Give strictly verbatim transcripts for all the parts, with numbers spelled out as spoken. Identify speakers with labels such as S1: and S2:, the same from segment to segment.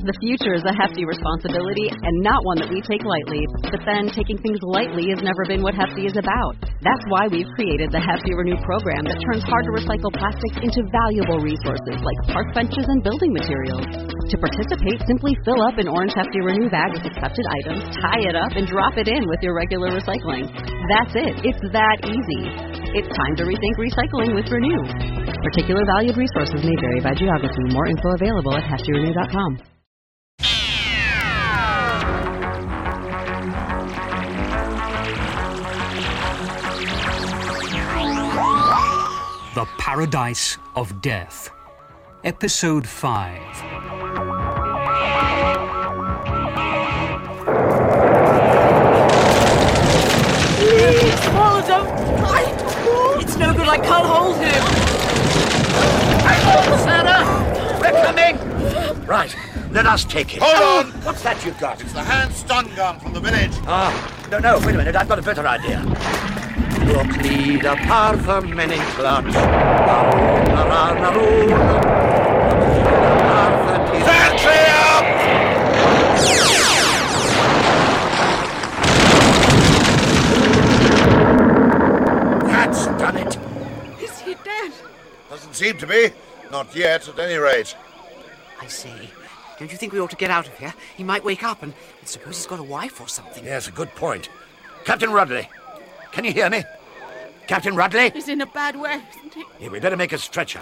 S1: The future is a hefty responsibility and not one that we take lightly. But then, taking things lightly has never been what Hefty is about. That's why we've created the Hefty Renew program that turns hard-to-recycle plastics into valuable resources like park benches and building materials. To participate, simply fill up an orange Hefty Renew bag with accepted items, tie it up, and drop it in with your regular recycling. That's it. It's that easy. It's time to rethink recycling with Renew. Particular valued resources may vary by geography. More info available at hefty renew dot com.
S2: The Paradise of Death, Episode five.
S3: Please, Paul, don't try. It's no good, I can't hold him.
S4: Sarah, we're coming. Right, let us take it.
S5: Hold on!
S4: What's that you've got?
S5: It's the hand stun gun from the village.
S4: Ah, no, no, wait a minute, I've got a better idea. Look, lead a parfum men in clutch.
S5: Factory up!
S4: That's done it.
S3: Is he dead?
S5: Doesn't seem to be. Not yet, at any rate.
S3: I see. Don't you think we ought to get out of here? He might wake up and, and suppose he's got a wife or something.
S4: Yes, a good point. Captain Rudley, can you hear me? Captain Rudley?
S6: He's in a bad way, isn't he?
S4: Yeah, we better make a stretcher.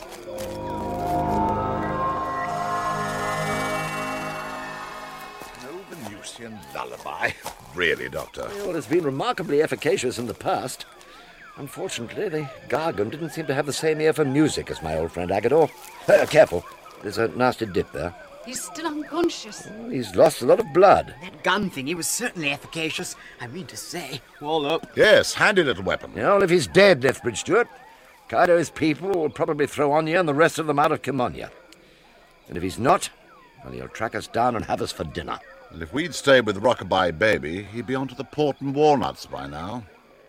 S5: No Venusian lullaby. Really, Doctor?
S4: Well, it's been remarkably efficacious in the past. Unfortunately, the Gargan didn't seem to have the same ear for music as my old friend Agador. Uh, careful. There's a nasty dip there.
S6: He's still unconscious.
S4: Well, he's lost a lot of blood.
S3: That gun thingy was certainly efficacious. I mean to say. Wall up.
S5: Yes, handy little weapon.
S4: You know, if he's dead, Lethbridge Stewart, Kaido's people will probably throw Anya and the rest of them out of Kimonia. And if he's not, well, he'll track us down and have us for dinner.
S5: And if we'd stayed with Rockabye Baby, he'd be onto the port and walnuts by now.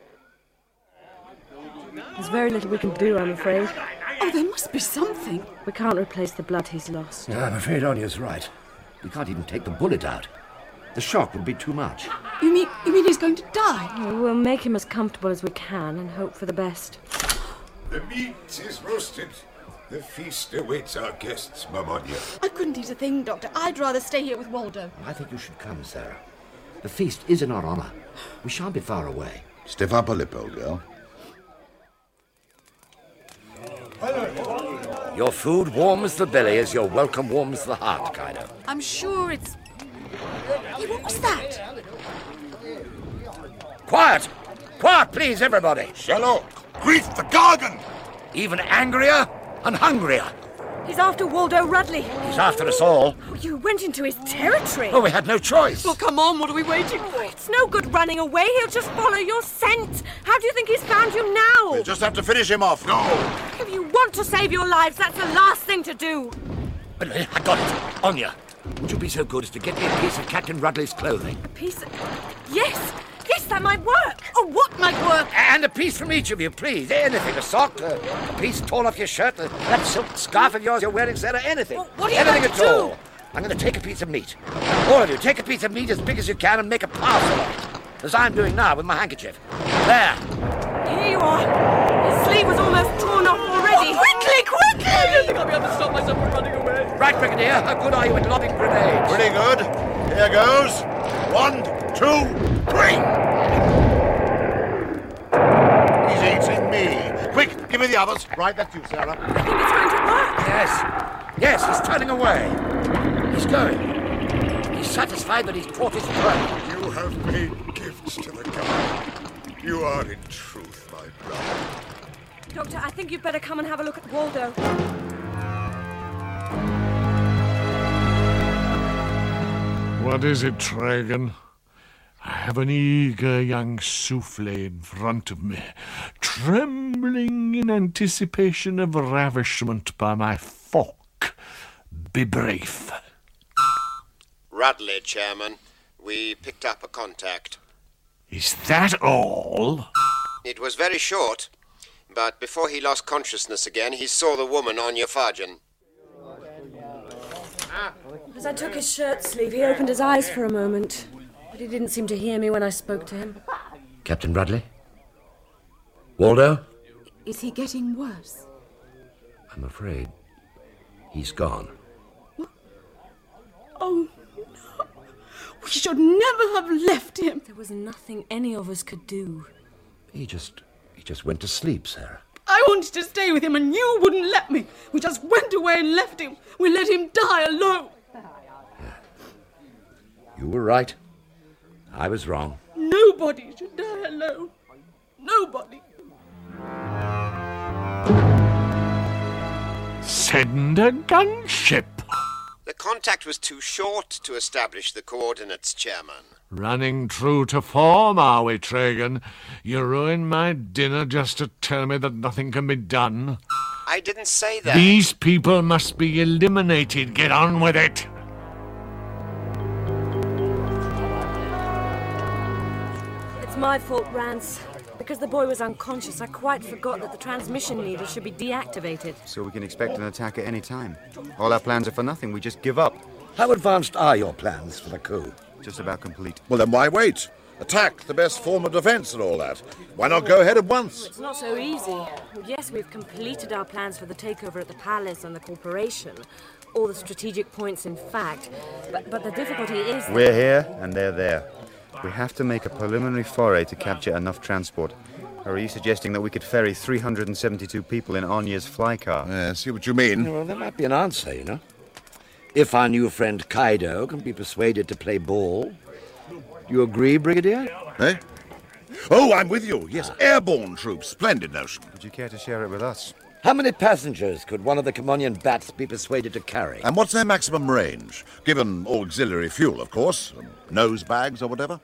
S7: There's very little we can do, I'm afraid.
S6: Oh, there must be something.
S7: We can't replace the blood he's lost.
S4: I'm afraid Anya's right. We can't even take the bullet out. The shock would be too much.
S6: You mean you mean he's going to die?
S7: Well, we'll make him as comfortable as we can and hope for the best.
S8: The meat is roasted. The feast awaits our guests, Mamonia.
S6: I couldn't eat a thing, Doctor. I'd rather stay here with Waldo.
S4: I think you should come, Sarah. The feast is in our honour. We shan't be far away.
S5: Stiff upper lip, old girl.
S4: Your food warms the belly as your welcome warms the heart, Kaido.
S6: I'm sure it's... Hey, what was that?
S4: Quiet! Quiet, please, everybody!
S5: Shallow! Grief the Gargan!
S4: Even angrier and hungrier.
S7: He's after Waldo Rudley.
S4: He's after us all.
S7: Oh, you went into his territory.
S4: Oh, we had no choice.
S3: Well, come on, what are we waiting for?
S7: It's no good running away. He'll just follow your scent. How do you think he's found you now?
S5: We'll just have to finish him off. No!
S7: If you want to save your lives, that's the last thing to do.
S4: Wait a minute, I got it. Anya, would you be so good as to get me a piece of Captain Rudley's clothing?
S7: A piece of... Yes! Yes, that might work.
S6: Oh, what might work?
S4: And a piece from each of you, please. Anything, a sock, a, a piece torn off your shirt, a, that silk scarf of yours you're wearing, Sarah, anything.
S6: Well, what are you
S4: anything
S6: going
S4: at
S6: to
S4: all.
S6: do?
S4: I'm going to take a piece of meat. All of you, take a piece of meat as big as you can and make a parcel of it. As I'm doing now with my handkerchief. There.
S7: Here you are. His sleeve was almost torn off already.
S3: Oh, quickly, quickly! I don't think I'll be able to stop myself from running away.
S4: Right, Brigadier, how good are you at lobbing grenades?
S5: Pretty good. Here goes. One, two, three! He's eating me. Quick, give me the others. Right, that's you, Sarah.
S7: I think it's going to work.
S4: Yes. Yes, he's turning away. He's going. He's satisfied that he's caught his prey.
S8: You have paid gifts to the god. You are in truth my brother.
S7: Doctor, I think you'd better come and have a look at Waldo.
S9: What is it, Tragan? I have an eager young souffle in front of me, trembling in anticipation of ravishment by my fork. Be brief.
S10: Rudley, Chairman. We picked up a contact.
S9: Is that all?
S10: It was very short, but before he lost consciousness again, he saw the woman on your Farjan.
S7: As I took his shirt sleeve, he opened his eyes for a moment, but he didn't seem to hear me when I spoke to him.
S4: Captain Bradley? Waldo?
S6: Is he getting worse?
S4: I'm afraid he's gone.
S6: What? Oh, no. We should never have left him.
S7: There was nothing any of us could do.
S4: He just... he just went to sleep, Sarah.
S6: I wanted to stay with him and you wouldn't let me. We just went away and left him. We let him die alone.
S4: Yeah. You were right. I was wrong.
S6: Nobody should die alone. Nobody.
S9: Send a gunship.
S10: The contact was too short to establish the coordinates, Chairman.
S9: Running true to form, are we, Tragan? You ruined my dinner just to tell me that nothing can be done.
S10: I didn't say that.
S9: These people must be eliminated. Get on with it.
S7: It's my fault, Rance. Because the boy was unconscious, I quite forgot that the transmission needle should be deactivated.
S11: So we can expect an attack at any time. All our plans are for nothing. We just give up.
S4: How advanced are your plans for the coup?
S11: Just about complete.
S5: Well, then why wait? Attack, the best form of defence and all that. Why not go ahead at once?
S7: It's not so easy. Yes, we've completed our plans for the takeover at the palace and the corporation. All the strategic points, in fact. But, but the difficulty is...
S11: We're here and they're there. We have to make a preliminary foray to capture enough transport. Or are you suggesting that we could ferry three hundred seventy-two people in Anya's fly car?
S5: Yeah, see what you mean.
S4: Well, there might be an answer, you know. If our new friend Kaido can be persuaded to play ball. Do you agree, Brigadier?
S5: Eh? Oh, I'm with you. Yes, airborne troops. Splendid notion.
S11: Would you care to share it with us?
S4: How many passengers could one of the Kamonian bats be persuaded to carry?
S5: And what's their maximum range? Given auxiliary fuel, of course. Nose bags or whatever.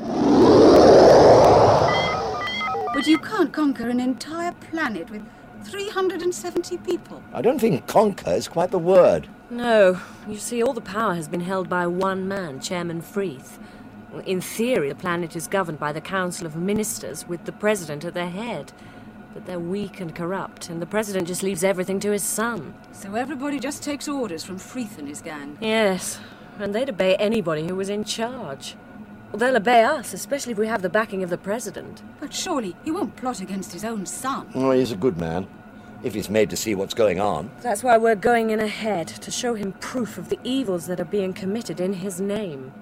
S6: But you can't conquer an entire planet with three hundred seventy people.
S4: I don't think conquer is quite the word.
S7: No. You see, all the power has been held by one man, Chairman Freeth. In theory, the planet is governed by the Council of Ministers, with the President at their head. But they're weak and corrupt, and the President just leaves everything to his son.
S6: So everybody just takes orders from Freeth and his gang?
S7: Yes, and they'd obey anybody who was in charge. Well, they'll obey us, especially if we have the backing of the President.
S6: But surely he won't plot against his own son.
S4: Oh, he's a good man, if he's made to see what's going on.
S7: That's why we're going in ahead, to show him proof of the evils that are being committed in his name.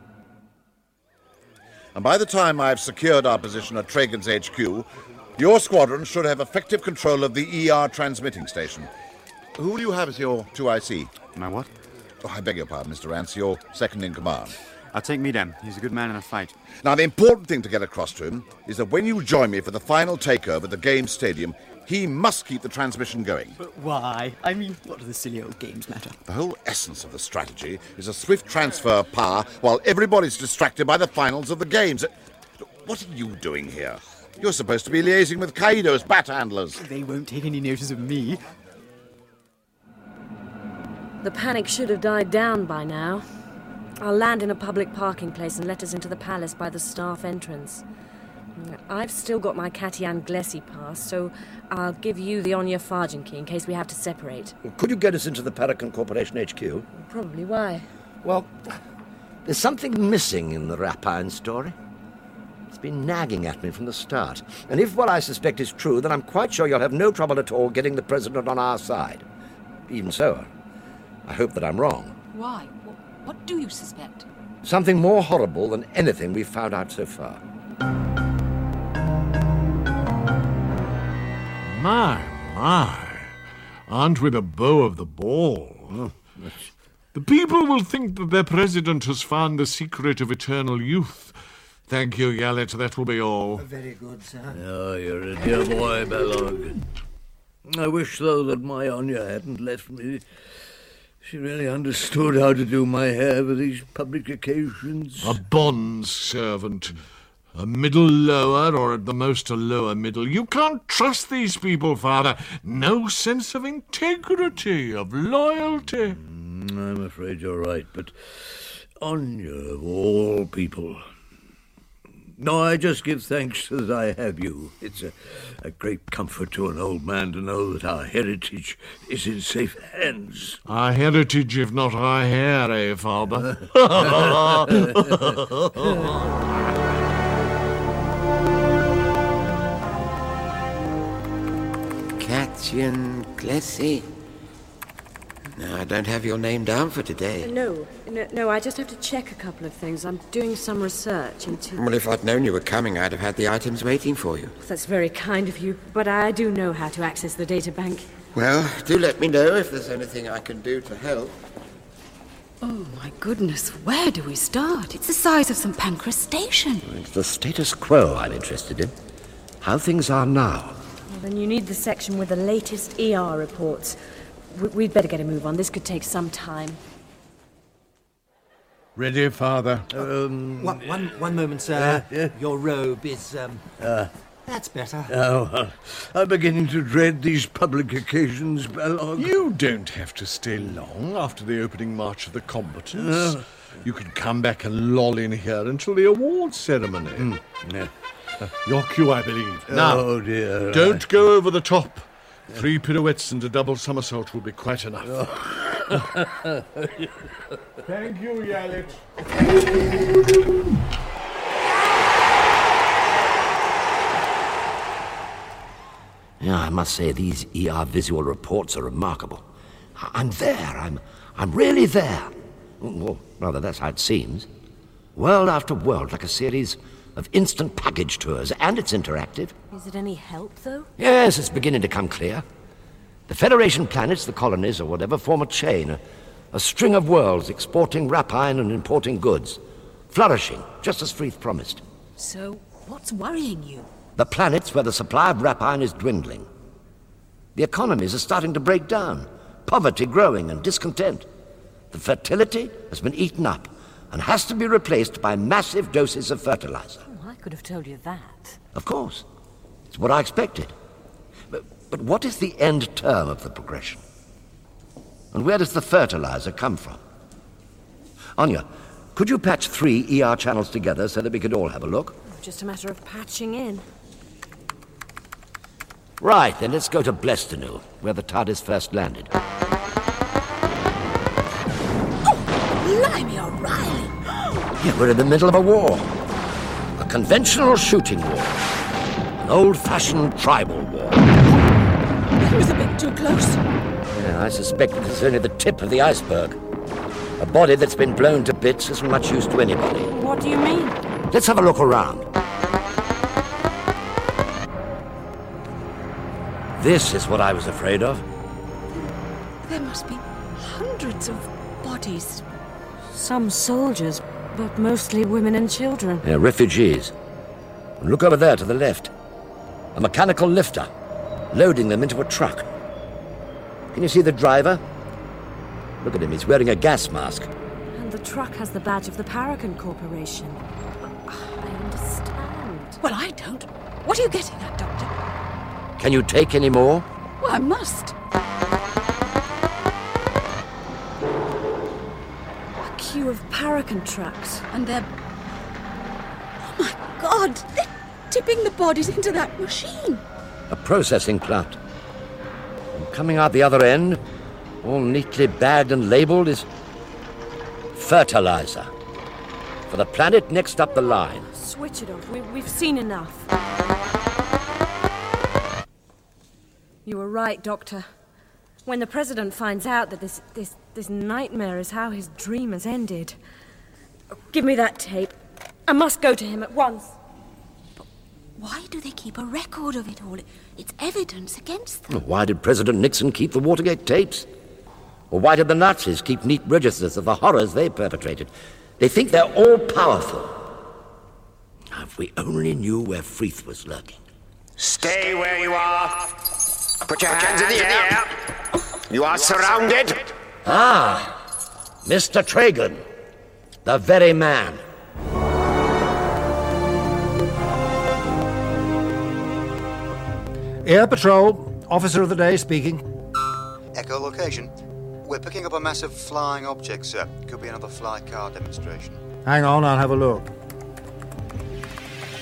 S5: And by the time I've secured our position at Tragan's H Q, your squadron should have effective control of the E R transmitting station. Who do you have as your two I C?
S11: My what?
S5: Oh, I beg your pardon, Mister Rance, your second in command.
S11: I'll take Midam. He's a good man in a fight.
S5: Now, the important thing to get across to him is that when you join me for the final takeover at the Games Stadium, he must keep the transmission going.
S12: But why? I mean, what do the silly old games matter?
S5: The whole essence of the strategy is a swift transfer of power while everybody's distracted by the finals of the games. What are you doing here? You're supposed to be liaising with Kaido's bat handlers.
S12: They won't take any notice of me.
S7: The panic should have died down by now. I'll land in a public parking place and let us into the palace by the staff entrance. I've still got my Katian Glessi pass, so I'll give you the Onya Fargin key in case we have to separate.
S4: Could you get us into the Paragon Corporation H Q?
S7: Probably. Why?
S4: Well, there's something missing in the Rapine story. It's been nagging at me from the start. And if what I suspect is true, then I'm quite sure you'll have no trouble at all getting the President on our side. Even so, I hope that I'm wrong.
S6: Why? What do you suspect?
S4: Something more horrible than anything we've found out so far.
S9: My, my. Aren't we the beau of the ball?
S4: Oh,
S9: the people will think that their president has found the secret of eternal youth. Thank you, Yallet. That will be all.
S13: Very good, sir.
S14: Oh, you're a dear boy, Belog. I wish, though, that my Anya hadn't left me. She really understood how to do my hair for these public occasions.
S9: A bond servant. A middle lower, or at the most a lower middle. You can't trust these people, Father. No sense of integrity, of loyalty.
S14: Mm, I'm afraid you're right, but Anya, of all people... No, I just give thanks that I have you. It's a, a great comfort to an old man to know that our heritage is in safe hands.
S9: Our heritage, if not our hair, eh, Father?
S13: Catyan Glessy. No, I don't have your name down for today.
S7: No, no, no, I just have to check a couple of things. I'm doing some research into...
S13: Well, if I'd known you were coming, I'd have had the items waiting for you.
S7: That's very kind of you, but I do know how to access the data bank.
S13: Well, do let me know if there's anything I can do to help.
S6: Oh, my goodness, where do we start? It's the size of St Pancras Station.
S4: It's the status quo I'm interested in. How things are now.
S7: Well, then you need the section with the latest E R reports. We'd better get a move on. This could take some time.
S9: Ready, Father?
S15: Um, one, one, one moment, sir.
S14: Uh, yeah.
S15: Your robe is, um...
S14: Uh,
S15: that's better.
S14: Oh, uh, I'm beginning to dread these public occasions, Bellog.
S9: You don't have to stay long after the opening march of the combatants.
S14: Uh,
S9: you can come back and loll in here until the awards ceremony.
S14: Mm, yeah.
S9: uh, your cue, I believe. Now,
S14: oh, dear.
S9: Don't I... go over the top. Three pirouettes and a double somersault will be quite enough.
S14: Oh.
S9: Thank you, Yalit.
S4: Yeah, I must say these E R visual reports are remarkable. I'm there. I'm, I'm really there. Well, rather, that's how it seems. World after world, like a series of instant package tours, and it's interactive.
S7: Is it any help, though?
S4: Yes, it's beginning to come clear. The Federation planets, the colonies, or whatever, form a chain, a, a string of worlds exporting rapine and importing goods, flourishing, just as Freeth promised.
S6: So, what's worrying you?
S4: The planets where the supply of rapine is dwindling. The economies are starting to break down, poverty growing and discontent. The fertility has been eaten up and has to be replaced by massive doses of fertilizer.
S7: Oh, I could have told you that.
S4: Of course. It's what I expected. But, but what is the end term of the progression? And where does the fertilizer come from? Anya, could you patch three E R channels together so that we could all have a look?
S7: Just a matter of patching in.
S4: Right, then let's go to Blestonu, where the TARDIS first landed.
S6: Blimey, O'Reilly!
S4: Yeah, we're in the middle of a war. A conventional shooting war. An old-fashioned tribal war.
S6: That was a bit too close.
S4: Yeah, I suspect it is only the tip of the iceberg. A body that's been blown to bits isn't much use to anybody.
S7: What do you mean?
S4: Let's have a look around. This is what I was afraid of.
S6: There must be hundreds of bodies.
S7: Some soldiers, but mostly women and children.
S4: Yeah, refugees. And look over there to the left. A mechanical lifter, loading them into a truck. Can you see the driver? Look at him, he's wearing a gas mask.
S7: And the truck has the badge of the Paragon Corporation. I understand.
S6: Well, I don't. What are you getting at, Doctor?
S4: Can you take any more?
S6: Well, I must.
S7: A queue of Paragon trucks.
S6: And they're... Oh, my God! They're tipping the bodies into that machine.
S4: A processing plant. And coming out the other end, all neatly bagged and labelled, is fertilizer. For the planet next up the line.
S7: Switch it off. We, we've seen enough. You were right, Doctor. When the President finds out that this, this, this nightmare is how his dream has ended... Give me that tape. I must go to him at once.
S6: But why do they keep a record of it all? It's evidence against them.
S4: Why did President Nixon keep the Watergate tapes? Or why did the Nazis keep neat registers of the horrors they perpetrated? They think they're all powerful. If we only knew where Freeth was lurking.
S10: Stay where you are. Put your hands in the air. You are surrounded.
S4: Ah, Mister Tragan, the very man.
S16: Air Patrol, Officer of the Day speaking.
S11: Echo location. We're picking up a massive flying object, sir. Could be another fly car demonstration.
S16: Hang on, I'll have a look.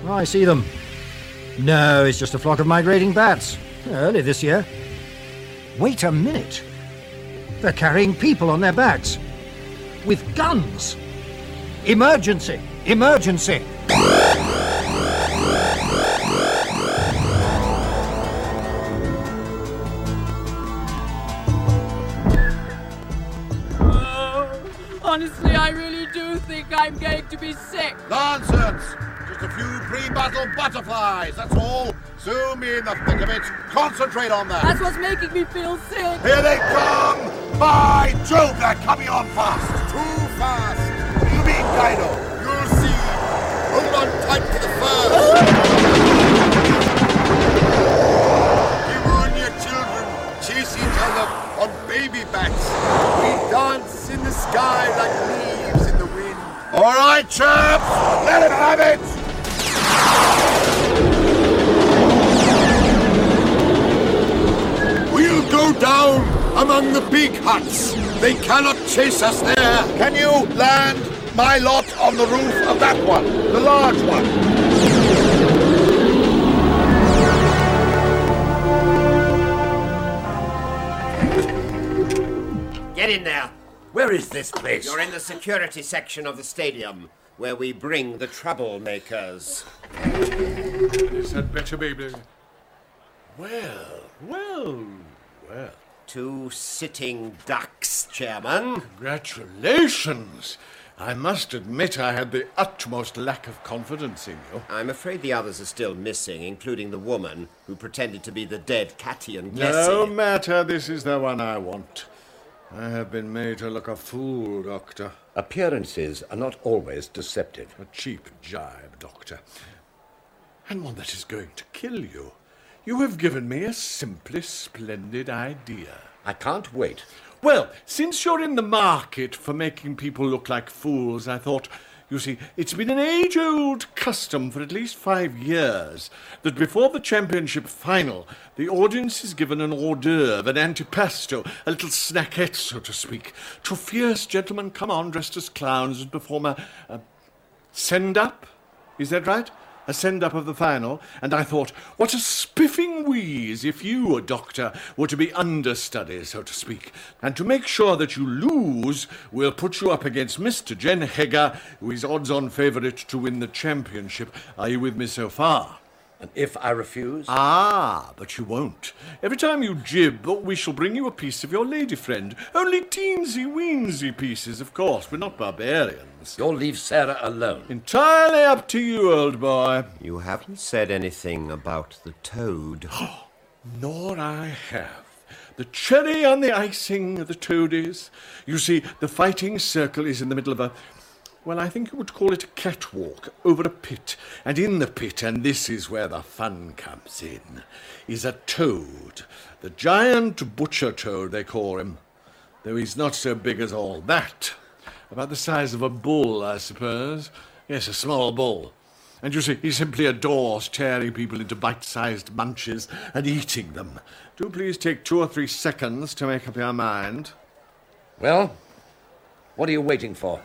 S16: Oh, I see them. No, it's just a flock of migrating bats. Early this year. Wait a minute. They're carrying people on their backs. With guns. Emergency! Emergency!
S6: Honestly, I really do think I'm going to be sick.
S5: Nonsense! Just a few pre-battle butterflies, that's all. Soon be in the thick of it. Concentrate on that.
S6: That's what's making me feel sick.
S5: Here they come! By Jove, they're coming on fast! Too fast! What do you mean, Kaido? You'll see. Hold on tight to the fur. We warn your children. Chase each other on baby bats. We dance in the sky like leaves in the wind. All right, chaps! Let him have it! We'll go down among the big huts. They cannot chase us there. Can you land my lot on the roof of that one? The large one.
S10: Get in there.
S4: Where is this place?
S10: You're in the security section of the stadium, where we bring the troublemakers.
S9: This had better be...
S10: Well, well, well. Two sitting ducks, Chairman.
S9: Congratulations! I must admit I had the utmost lack of confidence in you.
S10: I'm afraid the others are still missing, including the woman who pretended to be the dead Catian Glessi.
S9: No matter, this is the one I want. I have been made to look a fool, Doctor.
S4: Appearances are not always deceptive.
S9: A cheap jibe, Doctor. And one that is going to kill you. You have given me a simply splendid idea.
S4: I can't wait.
S9: Well, since you're in the market for making people look like fools, I thought, you see, it's been an age-old custom for at least five years that before the championship final, the audience is given an hors d'oeuvre, an antipasto, a little snackette, so to speak, to fierce gentlemen come on dressed as clowns and perform a, a send-up. Is that right? A send-up of the final, and I thought, what a spiffing wheeze if you, Doctor, were to be understudy, so to speak. And to make sure that you lose, we'll put you up against Mister Jen Hegger, who is odds-on favourite to win the championship. Are you with me so far?
S4: And if I refuse?
S9: Ah, but you won't. Every time you jib, we shall bring you a piece of your lady friend. Only teensy-weensy pieces, of course. We're not barbarians.
S4: You'll leave Sarah alone.
S9: Entirely up to you, old boy.
S10: You haven't said anything about the toad.
S9: Nor I have. The cherry on the icing of the toad is. You see, the fighting circle is in the middle of a... well, I think you would call it a catwalk over a pit. And in the pit, and this is where the fun comes in, is a toad. The giant butcher toad, they call him. Though he's not so big as all that. About the size of a bull, I suppose. Yes, a small bull. And you see, he simply adores tearing people into bite-sized munches and eating them. Do please take two or three seconds to make up your mind.
S4: Well, what are you waiting for?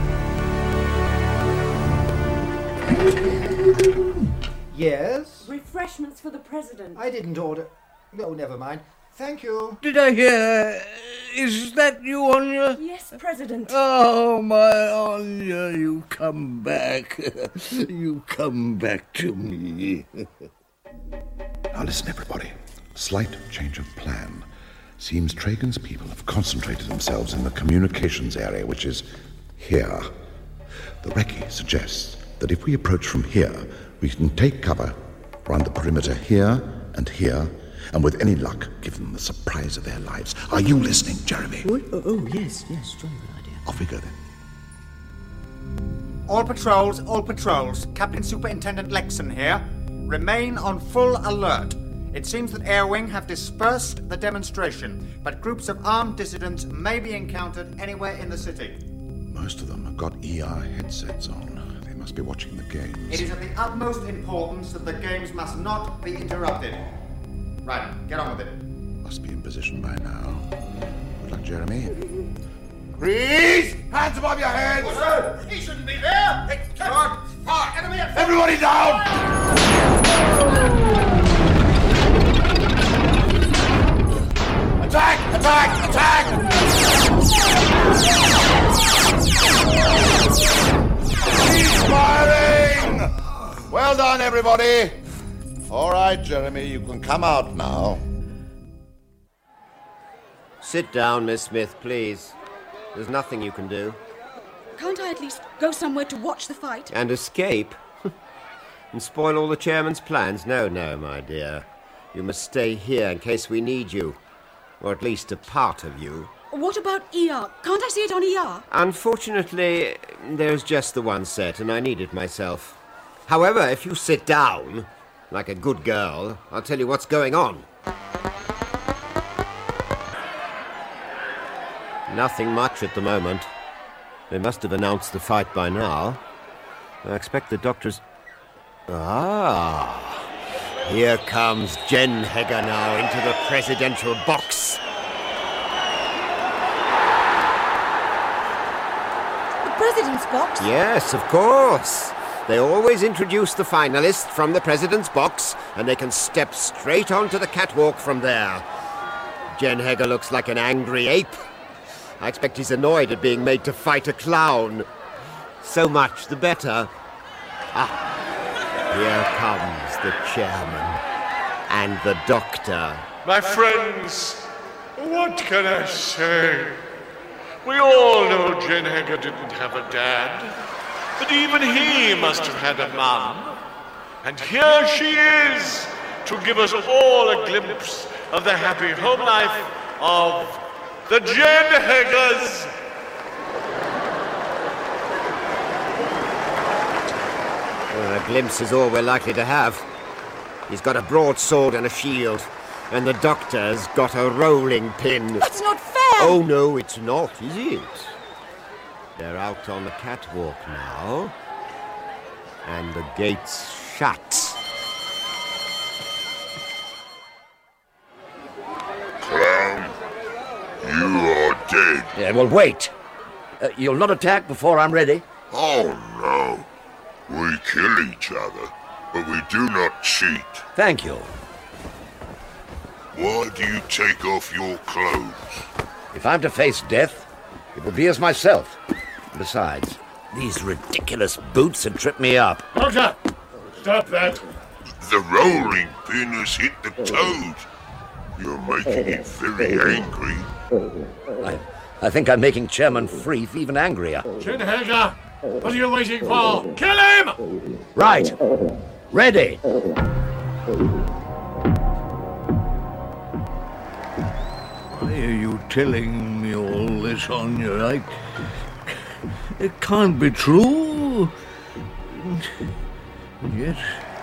S16: Yes?
S7: Refreshments for the president.
S16: I didn't order. No, never mind. Thank you.
S14: Did I hear? Is that you, Anya?
S7: Yes, President.
S14: Oh, my Anya, you come back. You come back to me.
S8: Now listen, everybody. Slight change of plan. Seems Tragan's people have concentrated themselves in the communications area, which is here. The recce suggests that if we approach from here, we can take cover around the perimeter here and here, and with any luck, give them the surprise of their lives. Are you listening, Jeremy?
S15: Oh, oh, oh yes, yes, jolly good idea.
S8: Off we go then.
S17: All patrols, all patrols. Captain Superintendent Lexon here. Remain on full alert. It seems that Air Wing have dispersed the demonstration, but groups of armed dissidents may be encountered anywhere in the city.
S8: Most of them have got E R headsets on. They must be watching the games.
S17: It is of the utmost importance that the games must not be interrupted. Right, get on with it.
S8: Must be in position by now. Good luck, Jeremy.
S5: Freeze! Hands above your heads!
S17: He shouldn't be there! It's
S5: Everybody down! Attack! Attack! Attack! He's firing! Well done, everybody. All right, Jeremy, you can come out now.
S10: Sit down, Miss Smith, please. There's nothing you can do.
S6: Can't I at least go somewhere to watch the fight?
S10: And escape? And spoil all the chairman's plans? No, no, my dear. You must stay here in case we need you. Or at least a part of you.
S6: What about E R? Can't I see it on E R?
S10: Unfortunately, there's just the one set, and I need it myself. However, if you sit down, like a good girl, I'll tell you what's going on. Nothing much at the moment. They must have announced the fight by now. I expect the doctors... Ah... Here comes Jen Hegger now into the presidential box.
S6: The president's box?
S10: Yes, of course. They always introduce the finalist from the president's box, and they can step straight onto the catwalk from there. Jen Hegger looks like an angry ape. I expect he's annoyed at being made to fight a clown. So much the better. Ah, here comes the chairman and the doctor.
S9: My friends, what can I say? We all know Jen Hegger didn't have a dad, but even he must have had a mum. And here she is, to give us all a glimpse of the happy home life of the Jen Heggers.
S10: Well, a glimpse is all we're likely to have. He's got a broadsword and a shield, and the doctor's got a rolling pin.
S6: That's not fair!
S10: Oh, no, it's not, is it? They're out on the catwalk now, and the gate's shut.
S5: Clown, you are dead.
S4: Yeah, well, wait. Uh, you'll not attack before I'm ready?
S5: Oh, no. We kill each other, but we do not cheat.
S4: Thank you.
S5: Why do you take off your clothes?
S4: If I'm to face death, it will be as myself. Besides, these ridiculous boots had tripped me up.
S9: Doctor! Stop that!
S5: The rolling pin has hit the toad. You're making him very angry.
S4: I, I think I'm making Chairman Freeth even angrier.
S9: Jen Hegger! What are you waiting for? Kill him!
S4: Right. Ready.
S14: Why are you telling me all this, Anya? I... It can't be true. And yet...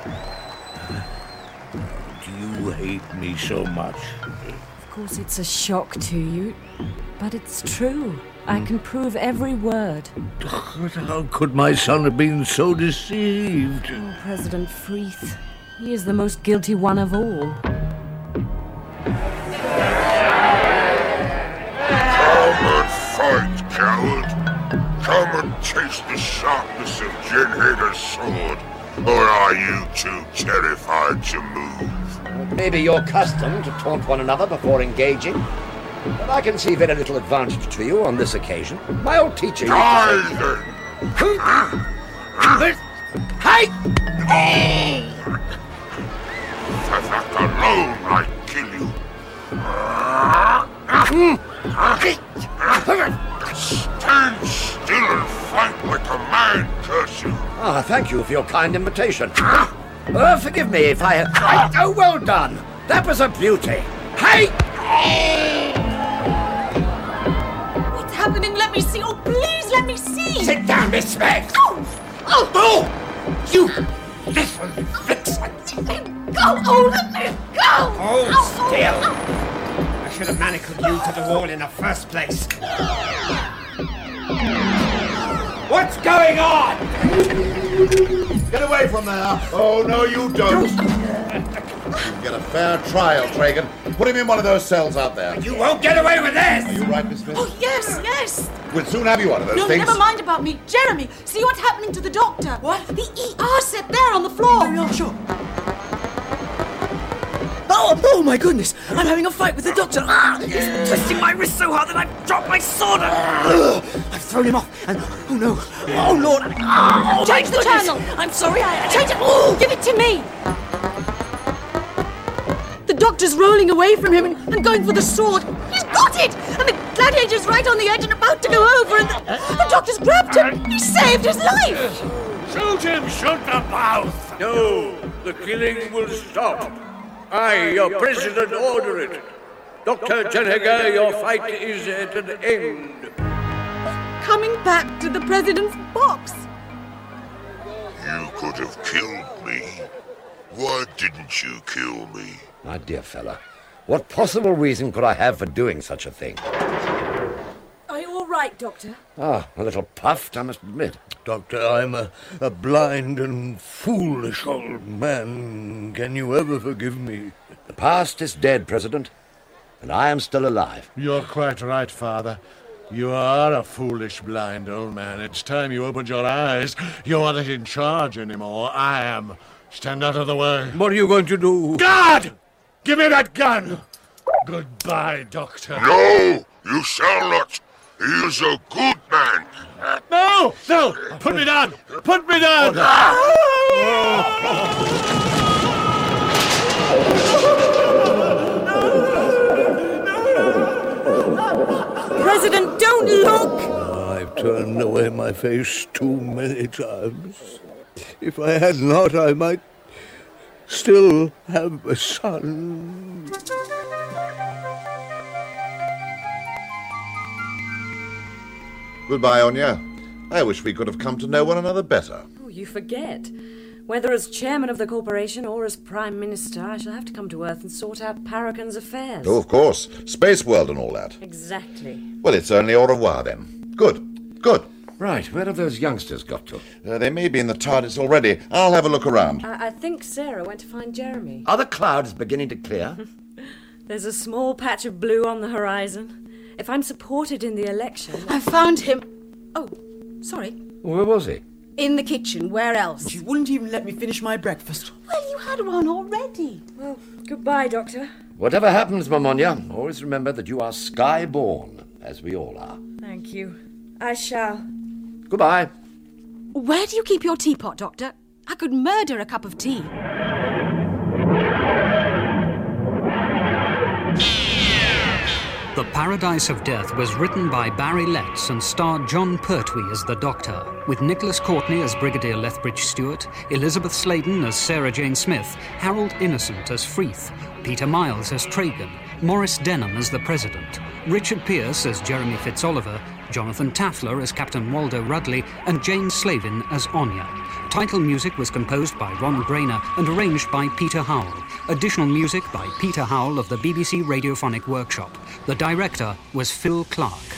S14: Do you hate me so much?
S7: Of course it's a shock to you, but it's true. I can prove every word.
S14: But how could my son have been so deceived?
S7: Oh, President Freeth. He is the most guilty one of all.
S5: Come and fight, coward. Come and taste the sharpness of Jen Hegger's sword. Or are you too terrified to move?
S4: Maybe you're accustomed to taunt one another before engaging. But I can see very little advantage to you on this occasion. My old teacher...
S5: Die then!
S4: Hey!
S5: For that alone, I kill you. Stand still and fight like a man, curse you.
S4: Ah, thank you for your kind invitation. Uh, forgive me if I... I... Oh, well done. That was a beauty. Hey!
S6: What's happening? Let me see. Oh, please, let me see.
S4: Sit down, Miss Smith.
S6: Oh! Oh!
S4: Oh! You little vixen.
S6: Go! Oh, let me go!
S4: Hold
S6: oh,
S4: still.
S6: Oh.
S10: I should have manacled you to the wall in the first place.
S5: What's going on? Get away from there.
S8: Oh, no, you don't. You get a fair trial, Tragan. Put him in one of those cells out there.
S5: You won't get away with this!
S8: Are you right, Miss Smith?
S6: Oh, yes, yes.
S8: We'll soon have you one of those
S6: no,
S8: things.
S6: never mind about me. Jeremy, see what's happening to the doctor. What? The E R set there on the floor.
S12: No, no, sure. Oh, oh my goodness! I'm having a fight with the doctor. Ah, he's twisting my wrist so hard that I've dropped my sword. Ah, I've thrown him off, and oh no, oh Lord! Oh,
S6: Change the
S12: goodness.
S6: channel.
S12: I'm sorry. I
S6: Change it. Oh, give it to me. The doctor's rolling away from him and, and going for the sword. He's got it, and the gladiator's right on the edge and about to go over, and the, the doctor's grabbed him. He saved his life.
S9: Shoot him! Shoot the mouth!
S14: No, the killing will stop. I, your president, order it. Doctor Jenniger, your fight is at an end.
S6: Coming back to the president's box.
S18: You could have killed me. Why didn't you kill me?
S4: My dear fella, what possible reason could I have for doing such a thing?
S7: Are you all right, Doctor?
S4: Ah, a little puffed, I must admit.
S14: Doctor, I'm a, a blind and foolish old man. Can you ever forgive me?
S4: The past is dead, President, and I am still alive.
S9: You're quite right, Father. You are a foolish, blind old man. It's time you opened your eyes. You're not in charge anymore. I am. Stand out of the way.
S14: What are you going to do?
S9: Guard! Give me that gun! Goodbye, Doctor.
S18: No, you shall not. He is a good man.
S9: No! No! Put me down! Put me down!
S6: President, don't look!
S14: I've turned away my face too many times. If I had not, I might still have a son.
S8: Goodbye, Anya. I wish we could have come to know one another better.
S7: Oh, you forget. Whether as chairman of the corporation or as prime minister, I shall have to come to Earth and sort out Paragon's affairs.
S8: Oh, of course. Space world and all that.
S7: Exactly.
S8: Well, it's only au revoir, then. Good. Good.
S4: Right, where have those youngsters got to?
S8: Uh, they may be in the TARDIS already. I'll have a look around.
S7: I, I think Sarah went to find Jeremy.
S4: Are the clouds beginning to clear?
S7: There's a small patch of blue on the horizon. If I'm supported in the election...
S6: I found him. Oh, sorry.
S4: Where was he?
S6: In the kitchen. Where else?
S12: She wouldn't even let me finish my breakfast.
S6: Well, you had one already.
S7: Well, goodbye, Doctor.
S4: Whatever happens, Mamonia, always remember that you are sky-born, as we all are.
S7: Thank you. I shall.
S4: Goodbye.
S6: Where do you keep your teapot, Doctor? I could murder a cup of tea.
S2: The Paradise of Death was written by Barry Letts and starred John Pertwee as the Doctor, with Nicholas Courtney as Brigadier Lethbridge Stewart, Elizabeth Sladen as Sarah Jane Smith, Harold Innocent as Freeth, Peter Miles as Tragan, Maurice Denham as the President, Richard Pearce as Jeremy Fitzoliver, Jonathan Taffler as Captain Waldo Rudley, and Jane Slavin as Anya. Title music was composed by Ron Grainer and arranged by Peter Howell. Additional music by Peter Howell of the B B C Radiophonic Workshop. The director was Phil Clark.